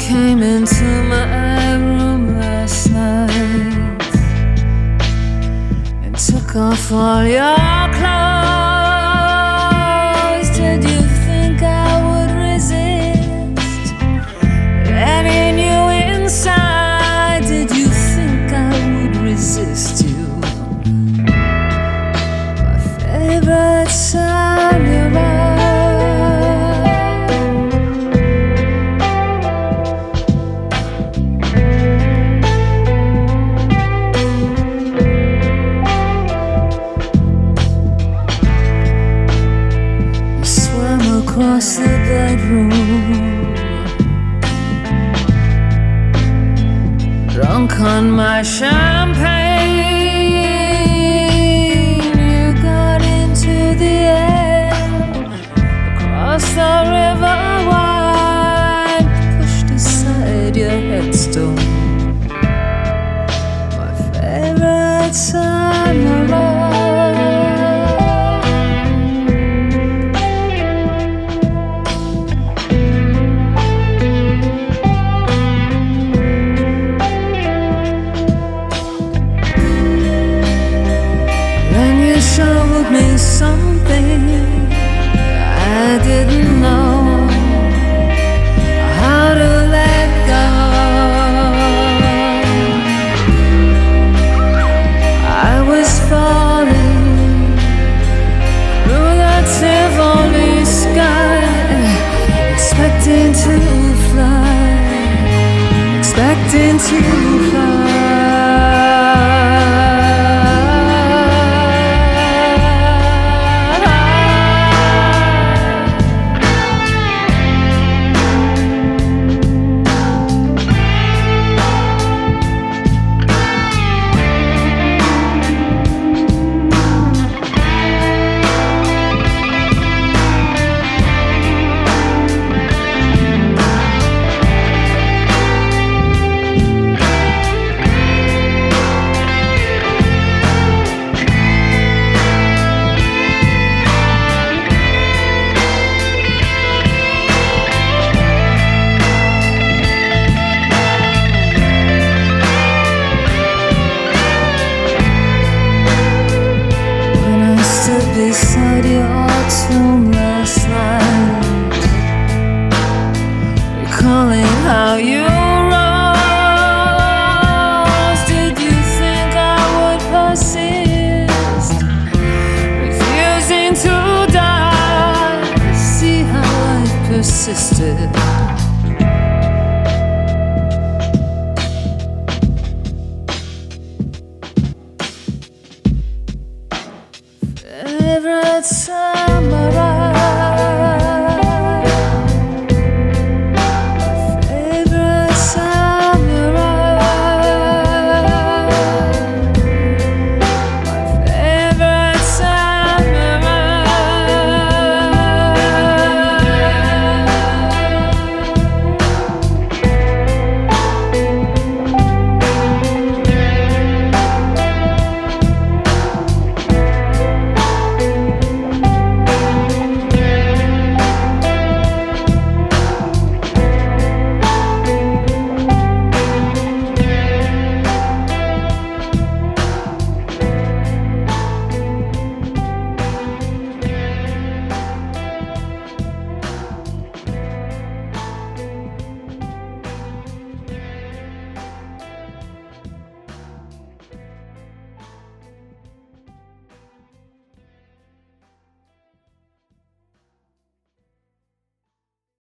came into my room last night and took off all your clothes. Did you think I would resist letting you inside? Did you think I would resist you? My favorite time you're on. Across the bedroom, drunk on my champagne, you got into the air, across the river wide, pushed aside your headstone. My favorite time alone. Showed me something I didn't know how to let go. I was falling through the Tivoli sky, expecting to fly, expecting to fly. Beside your tomb last night, recalling how you rose. Did you think I would persist, refusing to die? See how I persisted.